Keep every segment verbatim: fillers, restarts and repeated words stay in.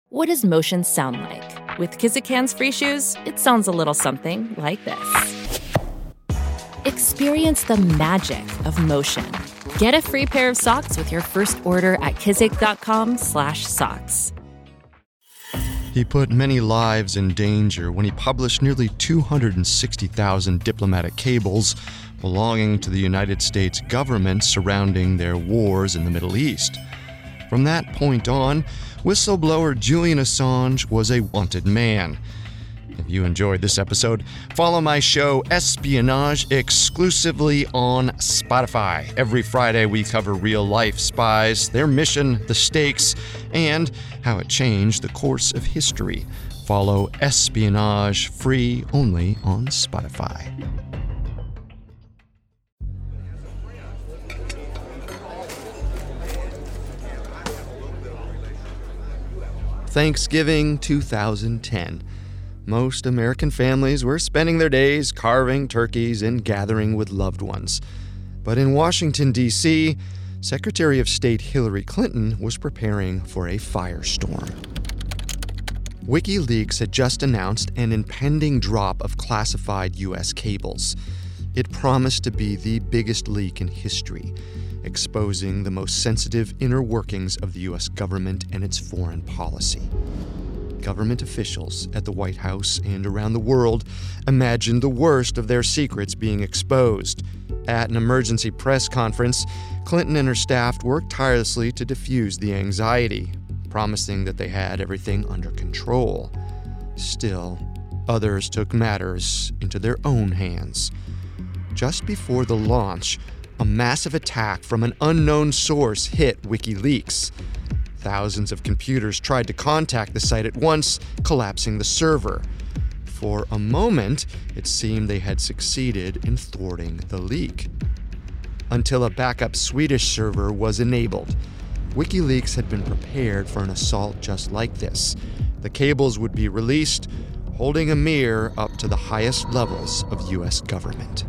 What does motion sound like? With Kizikans free shoes, it sounds a little something like this. Experience the magic of motion. Get a free pair of socks with your first order at kizik.com slash socks. He put many lives in danger when he published nearly two hundred sixty thousand diplomatic cables belonging to the United States government surrounding their wars in the Middle East. From that point on, whistleblower Julian Assange was a wanted man. If you enjoyed this episode, follow my show Espionage exclusively on Spotify. Every Friday we cover real-life spies, their mission, the stakes, and how it changed the course of history. Follow Espionage free only on Spotify. Thanksgiving two thousand ten. Most American families were spending their days carving turkeys and gathering with loved ones. But in Washington, D C, Secretary of State Hillary Clinton was preparing for a firestorm. WikiLeaks had just announced an impending drop of classified U S cables. It promised to be the biggest leak in history, exposing the most sensitive inner workings of the U S government and its foreign policy. Government officials at the White House and around the world imagined the worst of their secrets being exposed. At an emergency press conference, Clinton and her staff worked tirelessly to diffuse the anxiety, promising that they had everything under control. Still, others took matters into their own hands. Just before the launch, a massive attack from an unknown source hit WikiLeaks. Thousands of computers tried to contact the site at once, collapsing the server. For a moment, it seemed they had succeeded in thwarting the leak. Until a backup Swedish server was enabled. WikiLeaks had been prepared for an assault just like this. The cables would be released, holding a mirror up to the highest levels of U S government.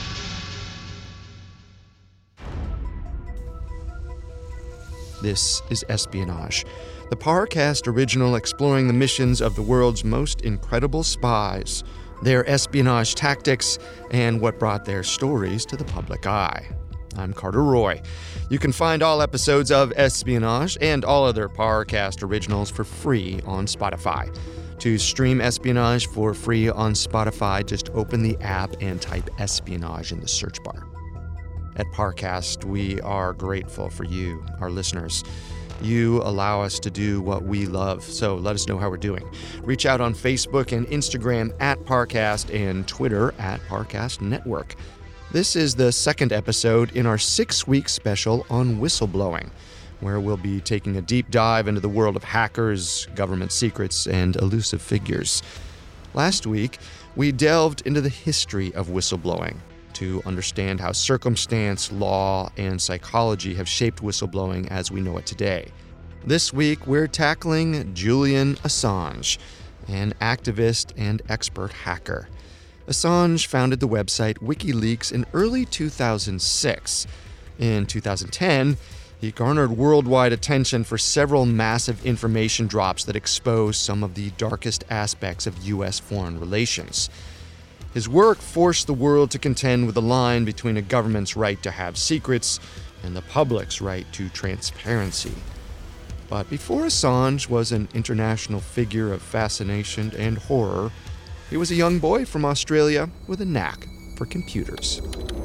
This is Espionage, the Parcast original exploring the missions of the world's most incredible spies, their espionage tactics, and what brought their stories to the public eye. I'm Carter Roy. You can find all episodes of Espionage and all other Parcast originals for free on Spotify. To stream Espionage for free on Spotify, just open the app and type Espionage in the search bar. At Parcast, we are grateful for you, our listeners. You allow us to do what we love, so let us know how we're doing. Reach out on Facebook and Instagram at Parcast and Twitter at Parcast Network. This is the second episode in our six-week special on whistleblowing, where we'll be taking a deep dive into the world of hackers, government secrets, and elusive figures. Last week, we delved into the history of whistleblowing, to understand how circumstance, law, and psychology have shaped whistleblowing as we know it today. This week, we're tackling Julian Assange, an activist and expert hacker. Assange founded the website WikiLeaks in early two thousand six. In two thousand ten, he garnered worldwide attention for several massive information drops that exposed some of the darkest aspects of U S foreign relations. His work forced the world to contend with the line between a government's right to have secrets and the public's right to transparency. But before Assange was an international figure of fascination and horror, he was a young boy from Australia with a knack for computers.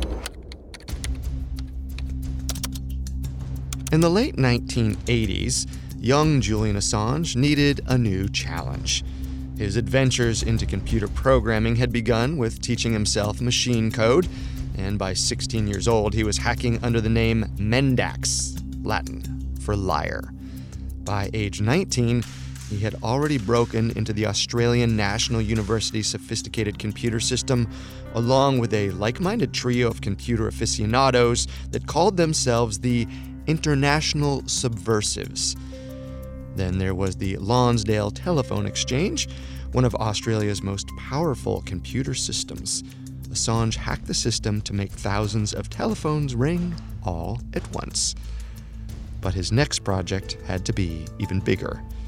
In the late nineteen eighties, young Julian Assange needed a new challenge. His adventures into computer programming had begun with teaching himself machine code, and by sixteen years old, he was hacking under the name Mendax, Latin for liar. By age nineteen, he had already broken into the Australian National University sophisticated computer system, along with a like-minded trio of computer aficionados that called themselves the International Subversives. Then there was the Lonsdale Telephone Exchange, one of Australia's most powerful computer systems. Assange hacked the system to make thousands of telephones ring all at once. But his next project had to be even bigger.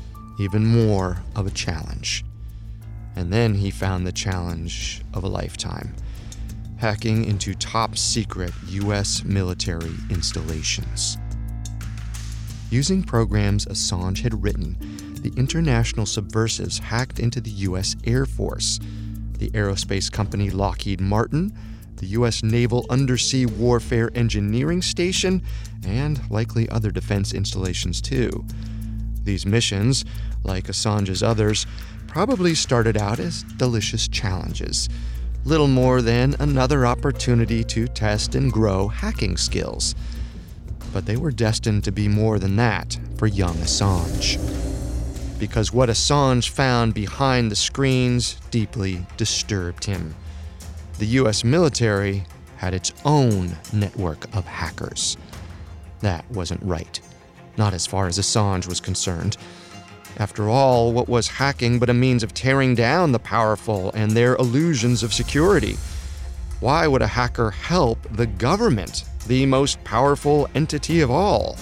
even more of a challenge. And then he found the challenge of a lifetime, hacking into top-secret U S military installations. Using programs Assange had written, the international subversives hacked into the U S Air Force, the aerospace company Lockheed Martin, the U S Naval Undersea Warfare Engineering Station, and likely other defense installations too. These missions, like Assange's others, probably started out as delicious challenges, little more than another opportunity to test and grow hacking skills. But they were destined to be more than that for young Assange. Because what Assange found behind the screens deeply disturbed him. The U S military had its own network of hackers. That wasn't right, not as far as Assange was concerned. After all, what was hacking but a means of tearing down the powerful and their illusions of security? Why would a hacker help the government, the most powerful entity of all?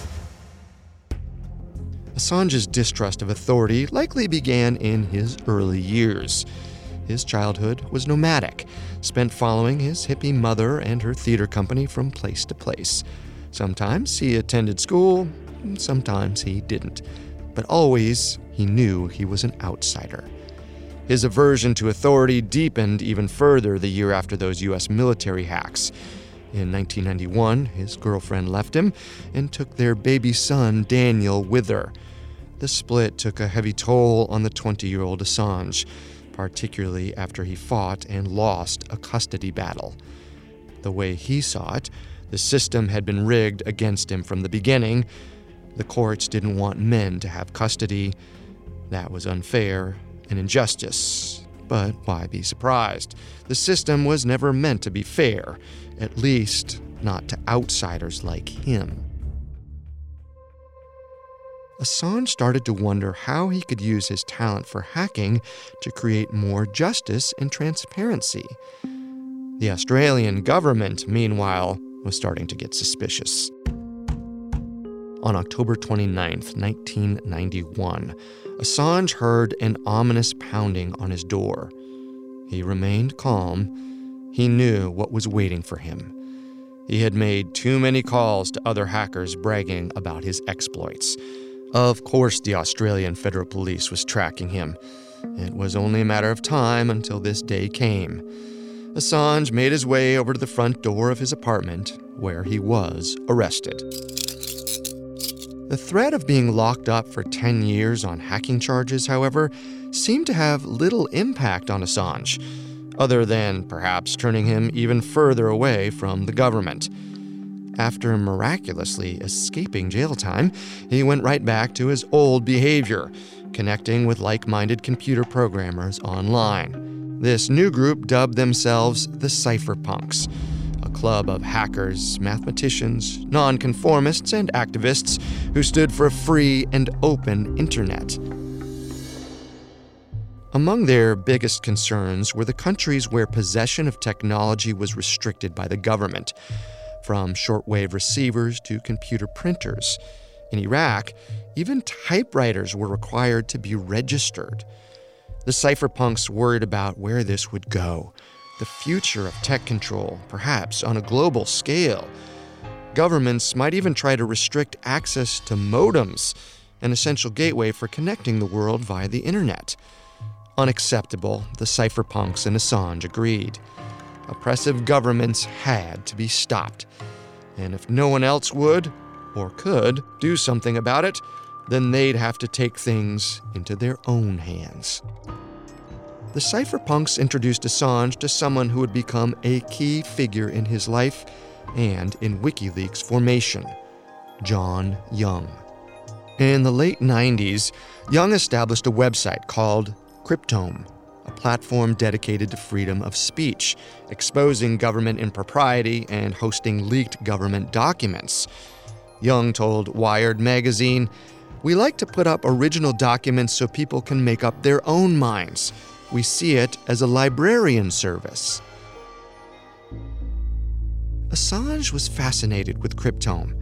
Assange's distrust of authority likely began in his early years. His childhood was nomadic, spent following his hippie mother and her theater company from place to place. Sometimes he attended school, sometimes he didn't. But always, he knew he was an outsider. His aversion to authority deepened even further the year after those U S military hacks. In nineteen ninety-one, his girlfriend left him and took their baby son, Daniel, with her. The split took a heavy toll on the twenty-year-old Assange, particularly after he fought and lost a custody battle. The way he saw it, the system had been rigged against him from the beginning. The courts didn't want men to have custody. That was unfair, an injustice. But why be surprised? The system was never meant to be fair, at least not to outsiders like him. Assange started to wonder how he could use his talent for hacking to create more justice and transparency. The Australian government, meanwhile, was starting to get suspicious. On October twenty-ninth, nineteen ninety-one, Assange heard an ominous pounding on his door. He remained calm. He knew what was waiting for him. He had made too many calls to other hackers bragging about his exploits. Of course, the Australian Federal Police was tracking him. It was only a matter of time until this day came. Assange made his way over to the front door of his apartment, where he was arrested. The threat of being locked up for ten years on hacking charges, however, seemed to have little impact on Assange, other than perhaps turning him even further away from the government. After miraculously escaping jail time, he went right back to his old behavior, connecting with like-minded computer programmers online. This new group dubbed themselves the Cypherpunks, a club of hackers, mathematicians, nonconformists, and activists who stood for a free and open internet. Among their biggest concerns were the countries where possession of technology was restricted by the government, from shortwave receivers to computer printers. In Iraq, even typewriters were required to be registered. The cypherpunks worried about where this would go, the future of tech control, perhaps on a global scale. Governments might even try to restrict access to modems, an essential gateway for connecting the world via the internet. Unacceptable, the cypherpunks and Assange agreed. Oppressive governments had to be stopped. And if no one else would, or could, do something about it, then they'd have to take things into their own hands. The cypherpunks introduced Assange to someone who would become a key figure in his life and in WikiLeaks' formation, John Young. In the late nineties, Young established a website called Cryptome, a platform dedicated to freedom of speech, exposing government impropriety and hosting leaked government documents. Young told Wired magazine, "We like to put up original documents so people can make up their own minds. We see it as a librarian service." Assange was fascinated with Cryptome.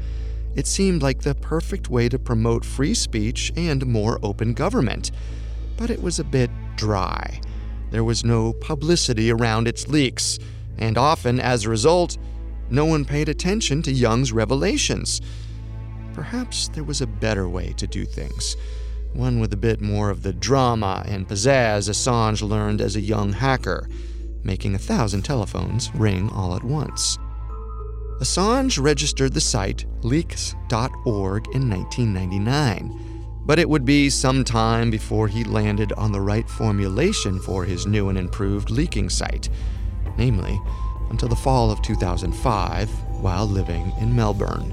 It seemed like the perfect way to promote free speech and more open government. But it was a bit dry. There was no publicity around its leaks, and often, as a result, no one paid attention to Young's revelations. Perhaps there was a better way to do things, one with a bit more of the drama and pizzazz Assange learned as a young hacker, making a thousand telephones ring all at once. Assange registered the site leaks dot org in nineteen ninety-nine, but it would be some time before he landed on the right formulation for his new and improved leaking site, namely, until the fall of two thousand five while living in Melbourne.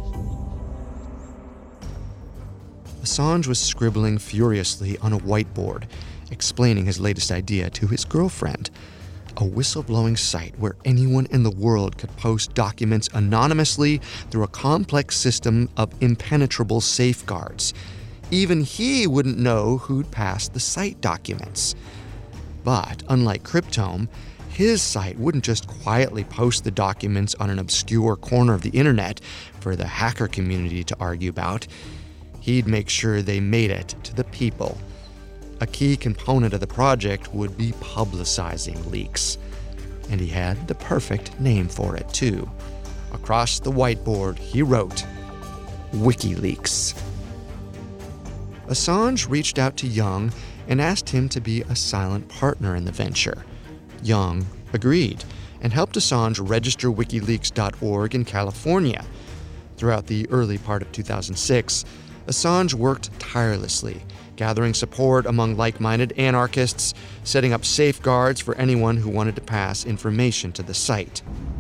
Assange was scribbling furiously on a whiteboard, explaining his latest idea to his girlfriend, a whistleblowing site where anyone in the world could post documents anonymously through a complex system of impenetrable safeguards. Even he wouldn't know who'd passed the site documents. But unlike Cryptome, his site wouldn't just quietly post the documents on an obscure corner of the internet for the hacker community to argue about. He'd make sure they made it to the people. A key component of the project would be publicizing leaks. And he had the perfect name for it, too. Across the whiteboard, he wrote, WikiLeaks. Assange reached out to Young and asked him to be a silent partner in the venture. Young agreed and helped Assange register WikiLeaks dot org in California. Throughout the early part of two thousand six, Assange worked tirelessly, gathering support among like-minded anarchists, setting up safeguards for anyone who wanted to pass information to the site.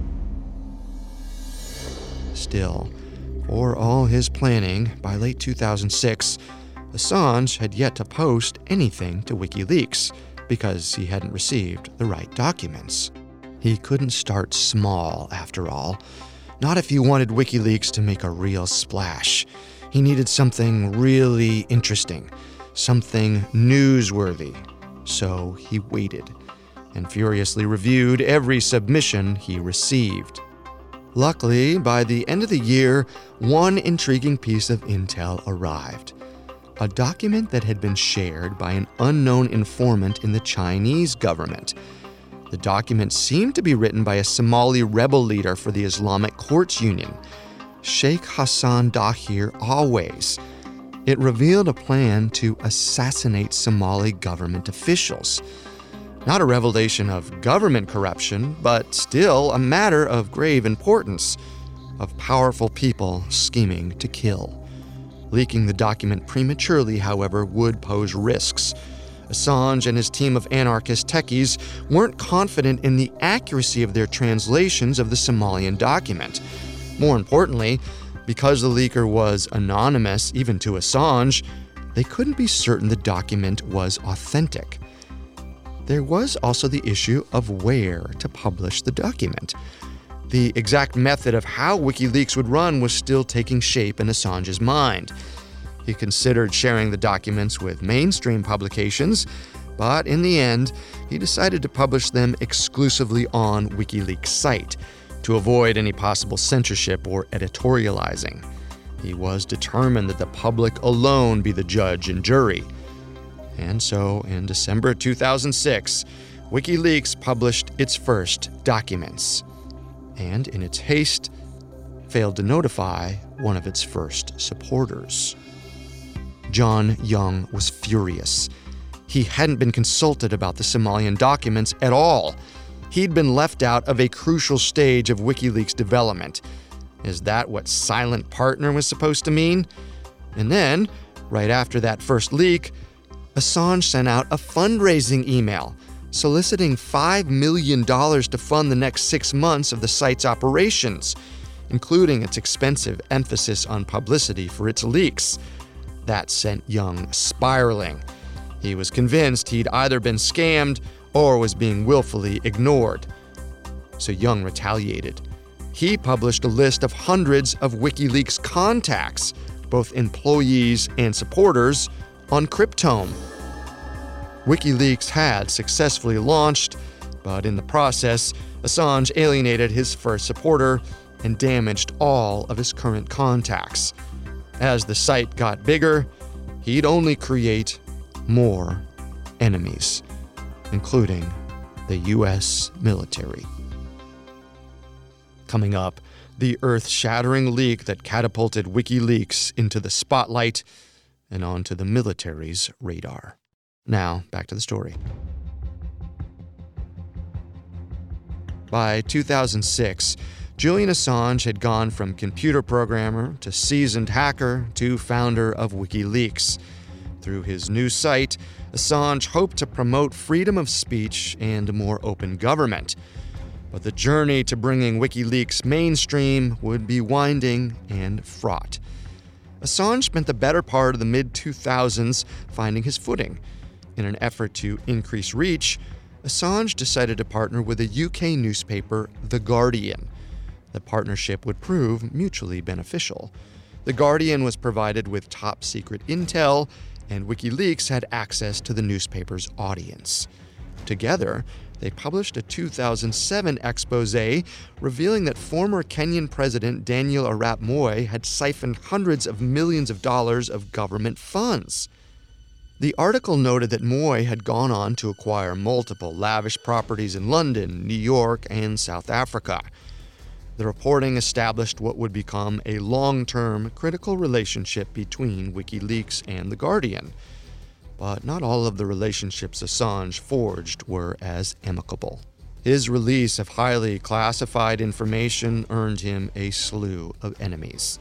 Still, for all his planning, by late two thousand six, Assange had yet to post anything to WikiLeaks because he hadn't received the right documents. He couldn't start small, after all. Not if he wanted WikiLeaks to make a real splash. He needed something really interesting, something newsworthy. So he waited and furiously reviewed every submission he received. Luckily, by the end of the year, one intriguing piece of intel arrived. A document that had been shared by an unknown informant in the Chinese government. The document seemed to be written by a Somali rebel leader for the Islamic Courts Union, Sheikh Hassan Dahir Always. It revealed a plan to assassinate Somali government officials. Not a revelation of government corruption, but still a matter of grave importance, of powerful people scheming to kill. Leaking the document prematurely, however, would pose risks. Assange and his team of anarchist techies weren't confident in the accuracy of their translations of the Somalian document. More importantly, because the leaker was anonymous, even to Assange, they couldn't be certain the document was authentic. There was also the issue of where to publish the document. The exact method of how WikiLeaks would run was still taking shape in Assange's mind. He considered sharing the documents with mainstream publications, but in the end, he decided to publish them exclusively on WikiLeaks' site to avoid any possible censorship or editorializing. He was determined that the public alone be the judge and jury. And so, in December two thousand six, WikiLeaks published its first documents, and in its haste, failed to notify one of its first supporters. John Young was furious. He hadn't been consulted about the Somalian documents at all. He'd been left out of a crucial stage of WikiLeaks development. Is that what silent partner was supposed to mean? And then, right after that first leak, Assange sent out a fundraising email soliciting five million dollars to fund the next six months of the site's operations, including its expensive emphasis on publicity for its leaks. That sent Young spiraling. He was convinced he'd either been scammed or was being willfully ignored. So Young retaliated. He published a list of hundreds of WikiLeaks contacts, both employees and supporters, on Cryptome. WikiLeaks had successfully launched, but in the process, Assange alienated his first supporter and damaged all of his current contacts. As the site got bigger, he'd only create more enemies, including the U S military. Coming up, the earth-shattering leak that catapulted WikiLeaks into the spotlight and onto the military's radar. Now, back to the story. By two thousand six, Julian Assange had gone from computer programmer to seasoned hacker to founder of WikiLeaks. Through his new site, Assange hoped to promote freedom of speech and a more open government. But the journey to bringing WikiLeaks mainstream would be winding and fraught. Assange spent the better part of the mid two thousands finding his footing. In an effort to increase reach, Assange decided to partner with a U K newspaper, The Guardian. The partnership would prove mutually beneficial. The Guardian was provided with top-secret intel, and WikiLeaks had access to the newspaper's audience. Together, they published a two thousand seven expose revealing that former Kenyan President Daniel Arap Moi had siphoned hundreds of millions of dollars of government funds. The article noted that Moi had gone on to acquire multiple lavish properties in London, New York, and South Africa. The reporting established what would become a long-term critical relationship between WikiLeaks and The Guardian. But not all of the relationships Assange forged were as amicable. His release of highly classified information earned him a slew of enemies.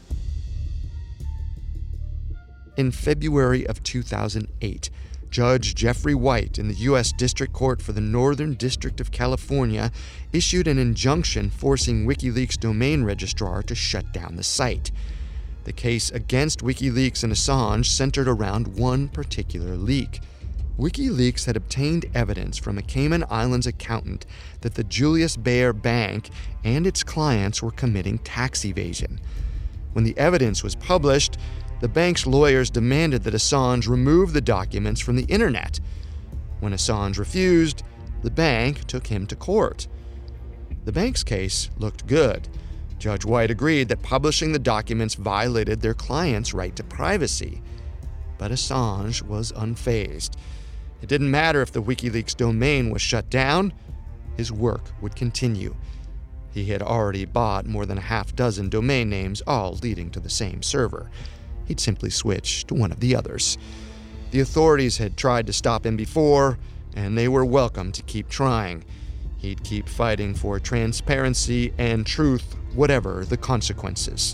In February of two thousand eight, Judge Jeffrey White in the U S District Court for the Northern District of California issued an injunction forcing WikiLeaks domain registrar to shut down the site. The case against WikiLeaks and Assange centered around one particular leak. WikiLeaks had obtained evidence from a Cayman Islands accountant that the Julius Baer Bank and its clients were committing tax evasion. When the evidence was published, the bank's lawyers demanded that Assange remove the documents from the internet. When Assange refused, the bank took him to court. The bank's case looked good. Judge White agreed that publishing the documents violated their client's right to privacy. But Assange was unfazed. It didn't matter if the WikiLeaks domain was shut down, his work would continue. He had already bought more than a half dozen domain names, all leading to the same server. He'd simply switch to one of the others. The authorities had tried to stop him before, and they were welcome to keep trying. He'd keep fighting for transparency and truth, whatever the consequences.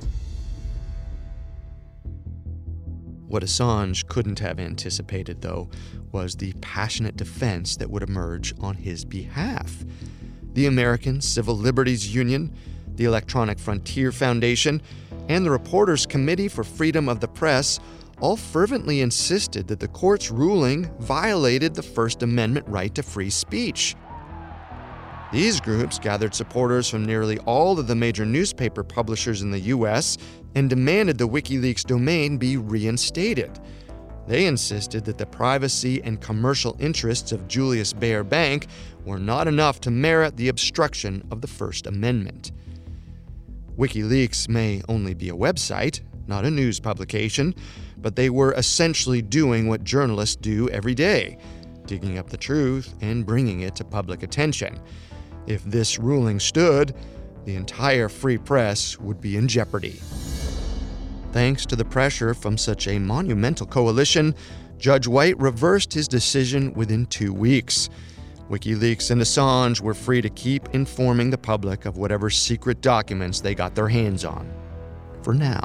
What Assange couldn't have anticipated, though, was the passionate defense that would emerge on his behalf. The American Civil Liberties Union, the Electronic Frontier Foundation, and the Reporters Committee for Freedom of the Press all fervently insisted that the court's ruling violated the First Amendment right to free speech. These groups gathered supporters from nearly all of the major newspaper publishers in the U S and demanded the WikiLeaks domain be reinstated. They insisted that the privacy and commercial interests of Julius Baer Bank were not enough to merit the obstruction of the First Amendment. WikiLeaks may only be a website, not a news publication, but they were essentially doing what journalists do every day, digging up the truth and bringing it to public attention. If this ruling stood, the entire free press would be in jeopardy. Thanks to the pressure from such a monumental coalition, Judge White reversed his decision within two weeks. WikiLeaks and Assange were free to keep informing the public of whatever secret documents they got their hands on. For now.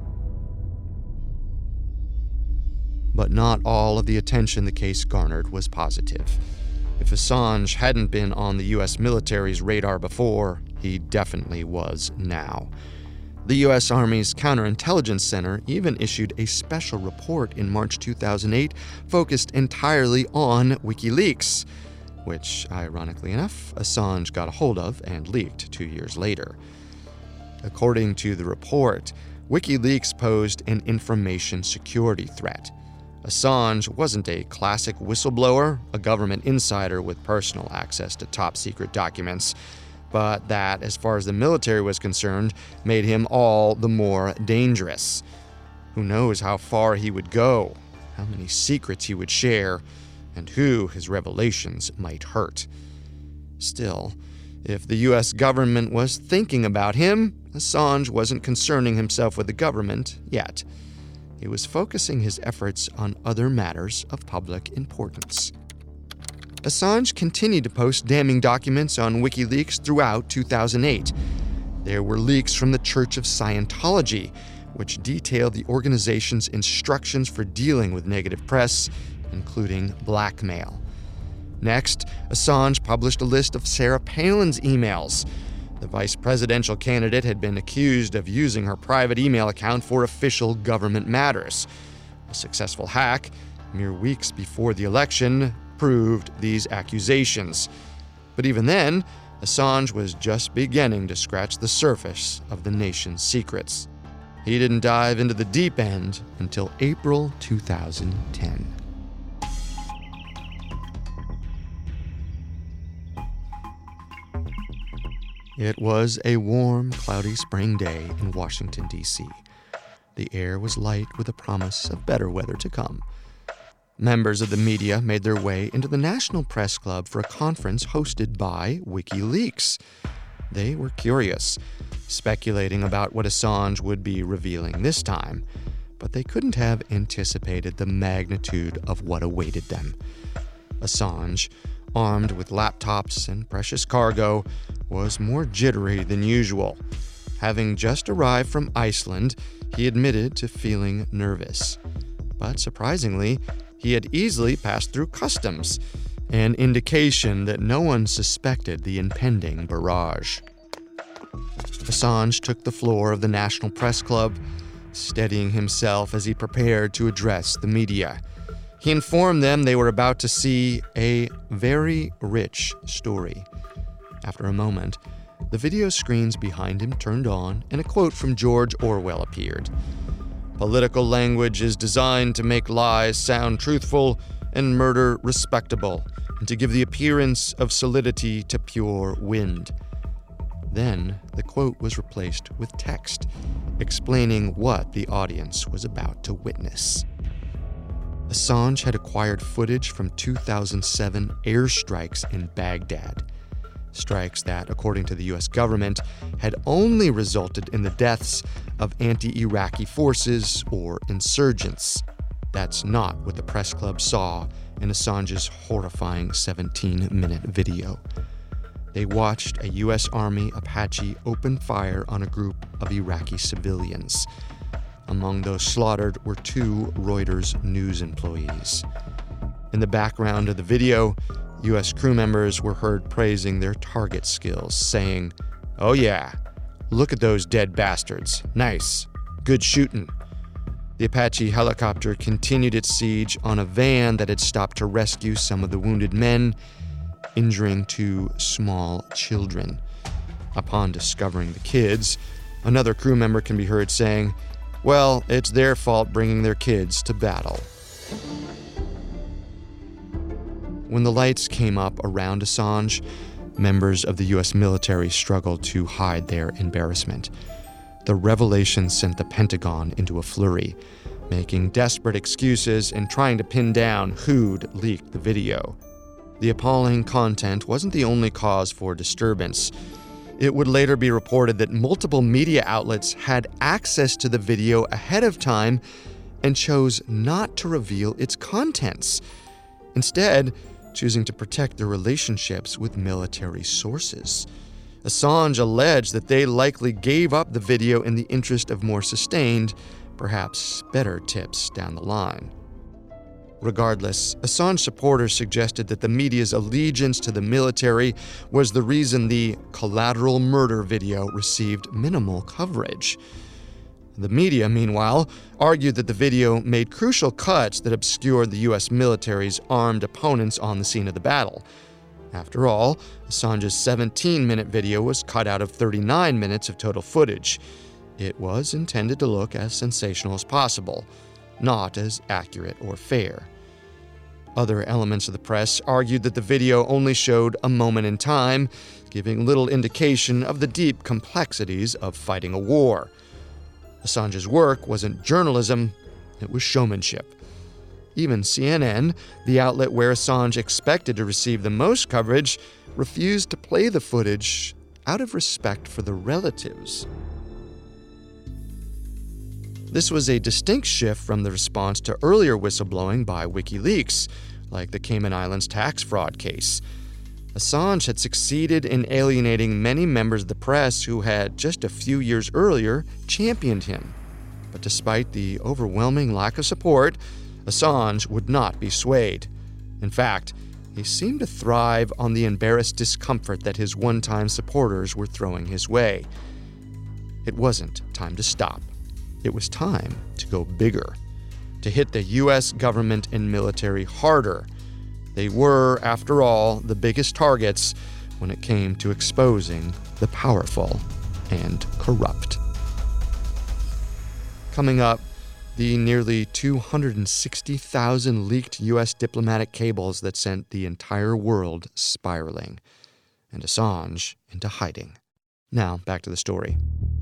But not all of the attention the case garnered was positive. If Assange hadn't been on the U S military's radar before, he definitely was now. The U S Army's Counterintelligence Center even issued a special report in March two thousand eight focused entirely on WikiLeaks, which, ironically enough, Assange got a hold of and leaked two years later. According to the report, WikiLeaks posed an information security threat. Assange wasn't a classic whistleblower, a government insider with personal access to top-secret documents, but that, as far as the military was concerned, made him all the more dangerous. Who knows how far he would go, how many secrets he would share, and who his revelations might hurt. Still, if the U S government was thinking about him, Assange wasn't concerning himself with the government yet. He was focusing his efforts on other matters of public importance. Assange continued to post damning documents on WikiLeaks throughout two thousand eight. There were leaks from the Church of Scientology, which detailed the organization's instructions for dealing with negative press, including blackmail. Next, Assange published a list of Sarah Palin's emails. The vice presidential candidate had been accused of using her private email account for official government matters. A successful hack, mere weeks before the election, proved these accusations. But even then, Assange was just beginning to scratch the surface of the nation's secrets. He didn't dive into the deep end until April two thousand ten. It was a warm, cloudy spring day in Washington, D C The air was light with a promise of better weather to come. Members of the media made their way into the National Press Club for a conference hosted by WikiLeaks. They were curious, speculating about what Assange would be revealing this time, but they couldn't have anticipated the magnitude of what awaited them. Assange, armed with laptops and precious cargo, was more jittery than usual. Having just arrived from Iceland, he admitted to feeling nervous. But surprisingly, he had easily passed through customs, an indication that no one suspected the impending barrage. Assange took the floor of the National Press Club, steadying himself as he prepared to address the media. He informed them they were about to see a very rich story. After a moment, the video screens behind him turned on and a quote from George Orwell appeared. "Political language is designed to make lies sound truthful and murder respectable, and to give the appearance of solidity to pure wind." Then the quote was replaced with text, explaining what the audience was about to witness. Assange had acquired footage from two thousand seven airstrikes in Baghdad. Strikes that, according to the U S government, had only resulted in the deaths of anti-Iraqi forces or insurgents. That's not what the press club saw in Assange's horrifying seventeen-minute video. They watched a U S Army Apache open fire on a group of Iraqi civilians. Among those slaughtered were two Reuters news employees. In the background of the video, U S crew members were heard praising their target skills, saying, "Oh yeah, look at those dead bastards. Nice. Good shooting." The Apache helicopter continued its siege on a van that had stopped to rescue some of the wounded men, injuring two small children. Upon discovering the kids, another crew member can be heard saying, "Well, it's their fault bringing their kids to battle." When the lights came up around Assange, members of the U S military struggled to hide their embarrassment. The revelation sent the Pentagon into a flurry, making desperate excuses and trying to pin down who'd leaked the video. The appalling content wasn't the only cause for disturbance. It would later be reported that multiple media outlets had access to the video ahead of time and chose not to reveal its contents, instead choosing to protect their relationships with military sources. Assange alleged that they likely gave up the video in the interest of more sustained, perhaps better tips down the line. Regardless, Assange supporters suggested that the media's allegiance to the military was the reason the collateral murder video received minimal coverage. The media, meanwhile, argued that the video made crucial cuts that obscured the U S military's armed opponents on the scene of the battle. After all, Assange's seventeen-minute video was cut out of thirty-nine minutes of total footage. It was intended to look as sensational as possible, not as accurate or fair. Other elements of the press argued that the video only showed a moment in time, giving little indication of the deep complexities of fighting a war. Assange's work wasn't journalism, it was showmanship. Even C N N, the outlet where Assange expected to receive the most coverage, refused to play the footage out of respect for the relatives. This was a distinct shift from the response to earlier whistleblowing by WikiLeaks, like the Cayman Islands tax fraud case. Assange had succeeded in alienating many members of the press who had, just a few years earlier, championed him. But despite the overwhelming lack of support, Assange would not be swayed. In fact, he seemed to thrive on the embarrassed discomfort that his one-time supporters were throwing his way. It wasn't time to stop. It was time to go bigger, to hit the U S government and military harder. They were, after all, the biggest targets when it came to exposing the powerful and corrupt. Coming up, the nearly two hundred sixty thousand leaked U S diplomatic cables that sent the entire world spiraling, and Assange into hiding. Now, back to the story.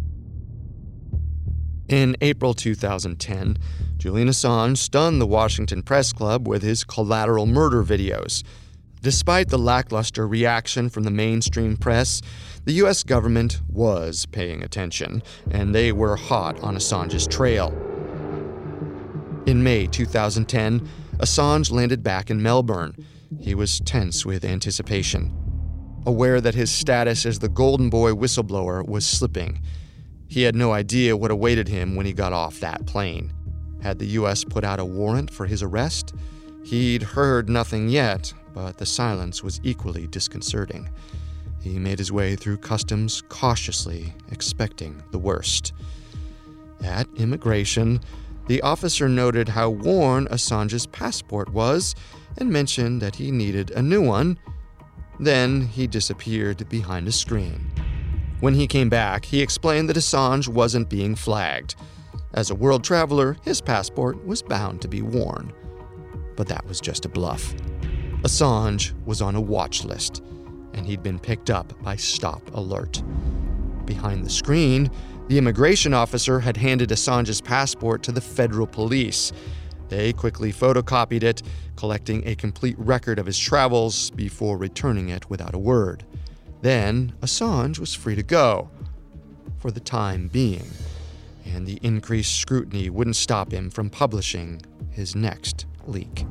In April two thousand ten, Julian Assange stunned the Washington Press Club with his collateral murder videos. Despite the lackluster reaction from the mainstream press, the U S government was paying attention, and they were hot on Assange's trail. In May two thousand ten, Assange landed back in Melbourne. He was tense with anticipation, aware that his status as the Golden Boy whistleblower was slipping. He had no idea what awaited him when he got off that plane. Had the U S put out a warrant for his arrest? He'd heard nothing yet, but the silence was equally disconcerting. He made his way through customs cautiously, expecting the worst. At immigration, the officer noted how worn Assange's passport was and mentioned that he needed a new one. Then he disappeared behind a screen. When he came back, he explained that Assange wasn't being flagged. As a world traveler, his passport was bound to be worn. But that was just a bluff. Assange was on a watch list, and he'd been picked up by Stop Alert. Behind the screen, the immigration officer had handed Assange's passport to the federal police. They quickly photocopied it, collecting a complete record of his travels before returning it without a word. Then, Assange was free to go, for the time being, and the increased scrutiny wouldn't stop him from publishing his next leak.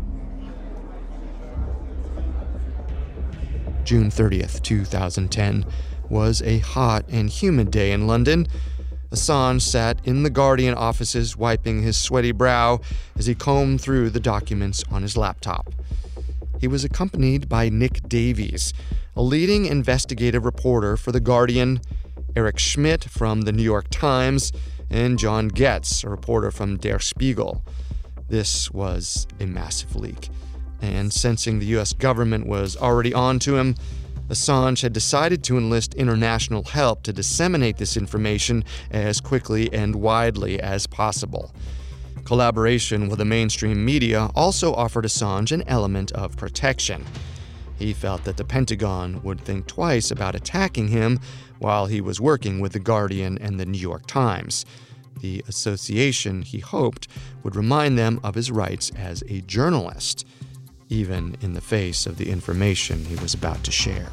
June thirtieth, two thousand ten was a hot and humid day in London. Assange sat in the Guardian offices wiping his sweaty brow as he combed through the documents on his laptop. He was accompanied by Nick Davies, a leading investigative reporter for The Guardian, Eric Schmidt from The New York Times, and John Getz, a reporter from Der Spiegel. This was a massive leak, and sensing the U S government was already on to him, Assange had decided to enlist international help to disseminate this information as quickly and widely as possible. Collaboration with the mainstream media also offered Assange an element of protection. He felt that the Pentagon would think twice about attacking him while he was working with The Guardian and The New York Times. The association, he hoped, would remind them of his rights as a journalist, even in the face of the information he was about to share.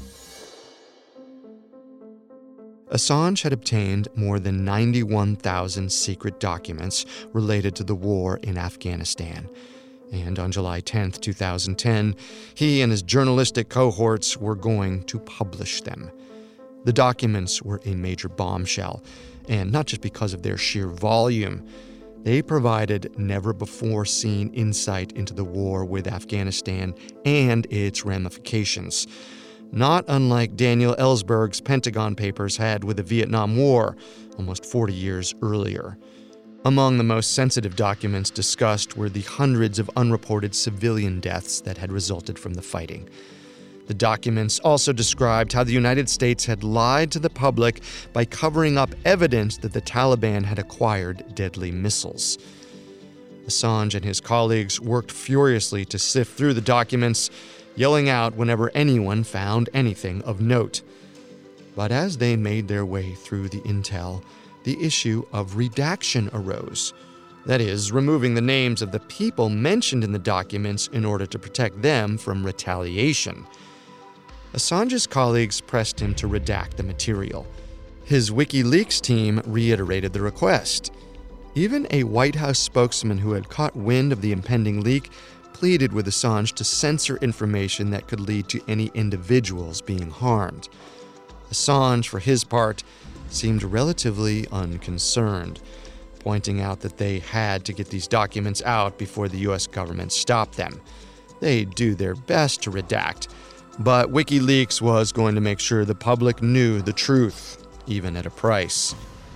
Assange had obtained more than ninety-one thousand secret documents related to the war in Afghanistan, and on July tenth, two thousand ten, he and his journalistic cohorts were going to publish them. The documents were a major bombshell, and not just because of their sheer volume. They provided never-before-seen insight into the war with Afghanistan and its ramifications, not unlike Daniel Ellsberg's Pentagon Papers had with the Vietnam War almost forty years earlier. Among the most sensitive documents discussed were the hundreds of unreported civilian deaths that had resulted from the fighting. The documents also described how the United States had lied to the public by covering up evidence that the Taliban had acquired deadly missiles. Assange and his colleagues worked furiously to sift through the documents, yelling out whenever anyone found anything of note. But as they made their way through the intel, the issue of redaction arose. That is, removing the names of the people mentioned in the documents in order to protect them from retaliation. Assange's colleagues pressed him to redact the material. His WikiLeaks team reiterated the request. Even a White House spokesman who had caught wind of the impending leak pleaded with Assange to censor information that could lead to any individuals being harmed. Assange, for his part, seemed relatively unconcerned, pointing out that they had to get these documents out before the U S government stopped them. They'd do their best to redact, but WikiLeaks was going to make sure the public knew the truth, even at a price.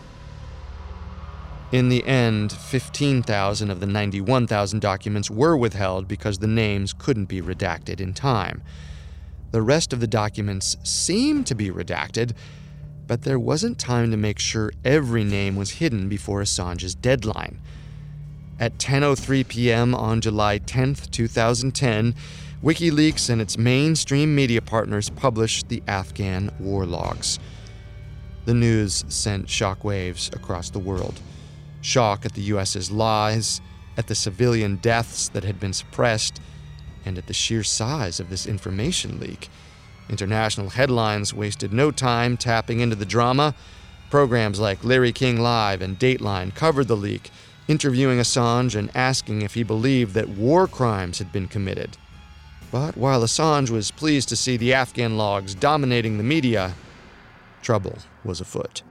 In the end, fifteen thousand of the ninety-one thousand documents were withheld because the names couldn't be redacted in time. The rest of the documents seemed to be redacted, but there wasn't time to make sure every name was hidden before Assange's deadline. At ten oh three p.m. on July tenth, twenty ten, WikiLeaks and its mainstream media partners published the Afghan war logs. The news sent shockwaves across the world. Shock at the U S's lies, at the civilian deaths that had been suppressed, and at the sheer size of this information leak. International headlines wasted no time tapping into the drama. Programs like Larry King Live and Dateline covered the leak, interviewing Assange and asking if he believed that war crimes had been committed. But while Assange was pleased to see the Afghan logs dominating the media, trouble was afoot.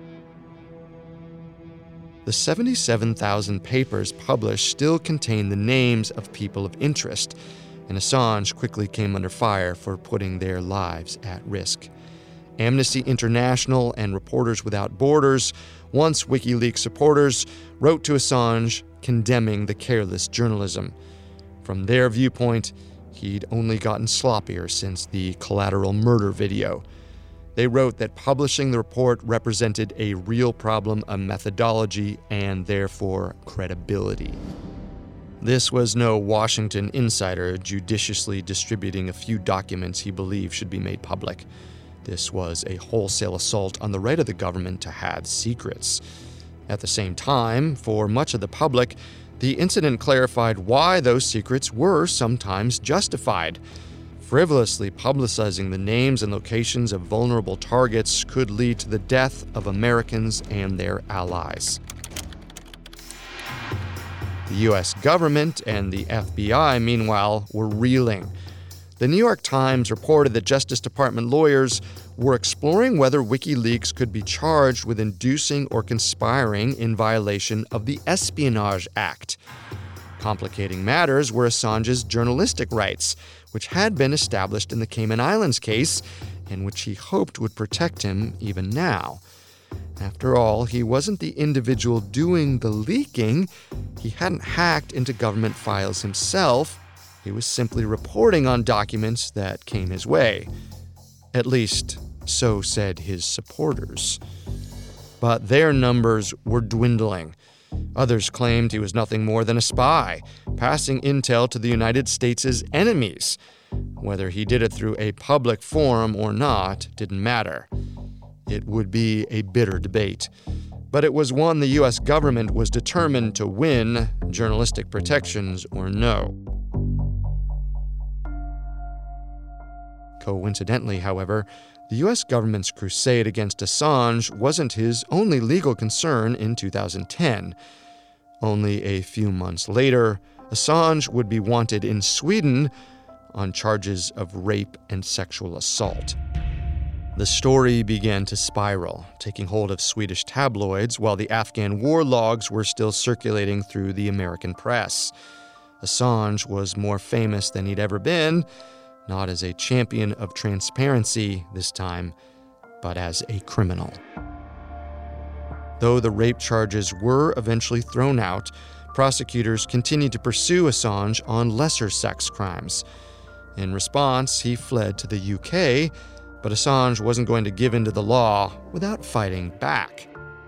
The seventy-seven thousand papers published still contain the names of people of interest, and Assange quickly came under fire for putting their lives at risk. Amnesty International and Reporters Without Borders, once WikiLeaks supporters, wrote to Assange condemning the careless journalism. From their viewpoint, he'd only gotten sloppier since the collateral murder video. They wrote that publishing the report represented a real problem of methodology and therefore credibility. This was no Washington insider judiciously distributing a few documents he believed should be made public. This was a wholesale assault on the right of the government to have secrets. At the same time, for much of the public, the incident clarified why those secrets were sometimes justified. Frivolously publicizing the names and locations of vulnerable targets could lead to the death of Americans and their allies. The U S government and the F B I, meanwhile, were reeling. The New York Times reported that Justice Department lawyers were exploring whether WikiLeaks could be charged with inducing or conspiring in violation of the Espionage Act. Complicating matters were Assange's journalistic rights, which had been established in the Cayman Islands case, and which he hoped would protect him even now. After all, he wasn't the individual doing the leaking. He hadn't hacked into government files himself. He was simply reporting on documents that came his way. At least, so said his supporters. But their numbers were dwindling. Others claimed he was nothing more than a spy, passing intel to the United States' enemies. Whether he did it through a public forum or not didn't matter. It would be a bitter debate, but it was one the U S government was determined to win, journalistic protections or no. Coincidentally, however, the U S government's crusade against Assange wasn't his only legal concern in two thousand ten. Only a few months later, Assange would be wanted in Sweden on charges of rape and sexual assault. The story began to spiral, taking hold of Swedish tabloids while the Afghan war logs were still circulating through the American press. Assange was more famous than he'd ever been, not as a champion of transparency this time, but as a criminal. Though the rape charges were eventually thrown out, prosecutors continued to pursue Assange on lesser sex crimes. In response, he fled to the U K, but Assange wasn't going to give in to the law without fighting back.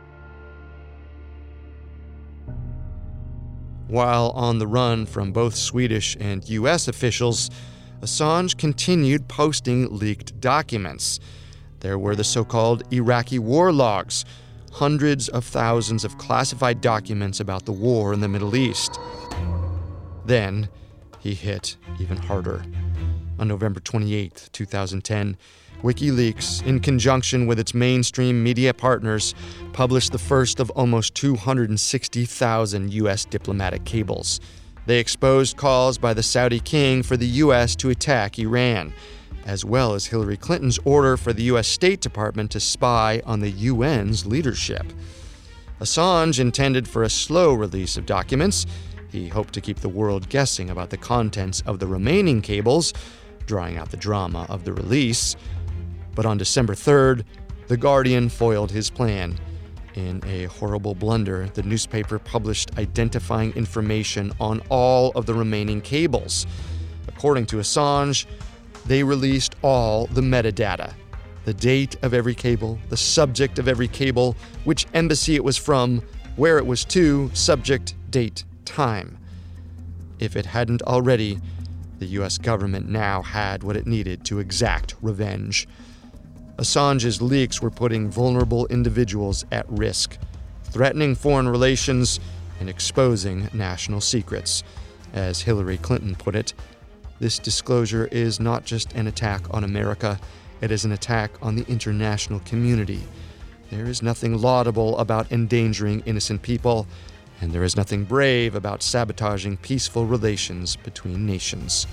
While on the run from both Swedish and U S officials, Assange continued posting leaked documents. There were the so-called Iraqi war logs, hundreds of thousands of classified documents about the war in the Middle East. Then, he hit even harder. On November twenty-eighth, twenty ten, WikiLeaks, in conjunction with its mainstream media partners, published the first of almost two hundred sixty thousand U S diplomatic cables. They exposed calls by the Saudi king for the U S to attack Iran, as well as Hillary Clinton's order for the U S State Department to spy on the U N's leadership. Assange intended for a slow release of documents. He hoped to keep the world guessing about the contents of the remaining cables, drawing out the drama of the release. But on December third, The Guardian foiled his plan. In a horrible blunder, the newspaper published identifying information on all of the remaining cables. According to Assange, they released all the metadata: the date of every cable, the subject of every cable, which embassy it was from, where it was to, subject, date, time. If it hadn't already, the U S government now had what it needed to exact revenge. Assange's leaks were putting vulnerable individuals at risk, threatening foreign relations and exposing national secrets. As Hillary Clinton put it, this disclosure is not just an attack on America, it is an attack on the international community. There is nothing laudable about endangering innocent people, and there is nothing brave about sabotaging peaceful relations between nations.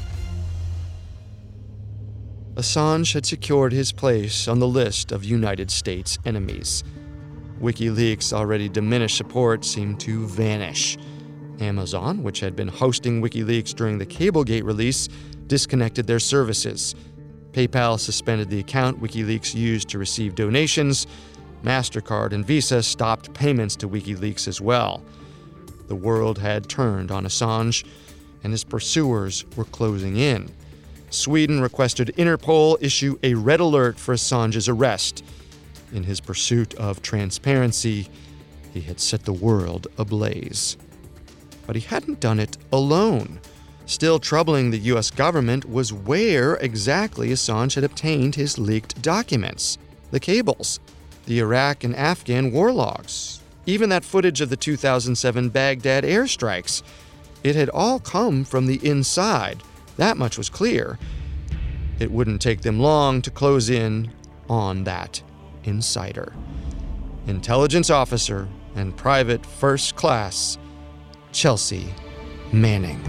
Assange had secured his place on the list of United States enemies. WikiLeaks' already diminished support seemed to vanish. Amazon, which had been hosting WikiLeaks during the Cablegate release, disconnected their services. PayPal suspended the account WikiLeaks used to receive donations. MasterCard and Visa stopped payments to WikiLeaks as well. The world had turned on Assange, and his pursuers were closing in. Sweden requested Interpol issue a red alert for Assange's arrest. In his pursuit of transparency, he had set the world ablaze. But he hadn't done it alone. Still troubling the U S government was where exactly Assange had obtained his leaked documents. The cables, the Iraq and Afghan war logs, even that footage of the two thousand seven Baghdad airstrikes. It had all come from the inside. That much was clear. It wouldn't take them long to close in on that insider. Intelligence officer and private first class Chelsea Manning.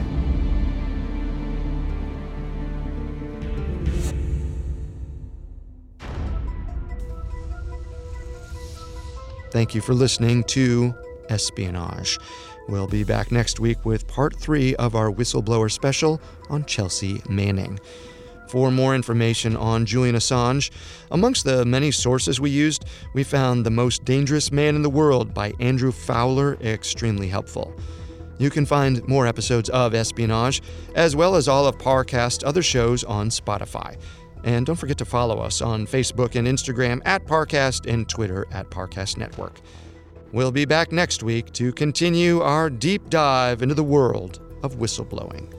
Thank you for listening to Espionage. We'll be back next week with part three of our whistleblower special on Chelsea Manning. For more information on Julian Assange, amongst the many sources we used, we found The Most Dangerous Man in the World by Andrew Fowler extremely helpful. You can find more episodes of Espionage, as well as all of Parcast's other shows on Spotify. And don't forget to follow us on Facebook and Instagram at Parcast and Twitter at Parcast Network. We'll be back next week to continue our deep dive into the world of whistleblowing.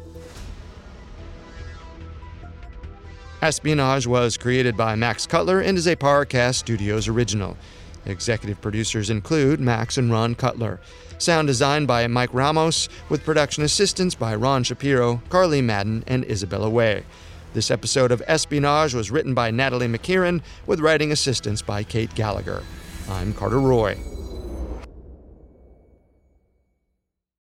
Espionage was created by Max Cutler and is a Parcast Studios original. Executive producers include Max and Ron Cutler. Sound design by Mike Ramos, with production assistance by Ron Shapiro, Carly Madden, and Isabella Way. This episode of Espionage was written by Natalie McKieran, with writing assistance by Kate Gallagher. I'm Carter Roy.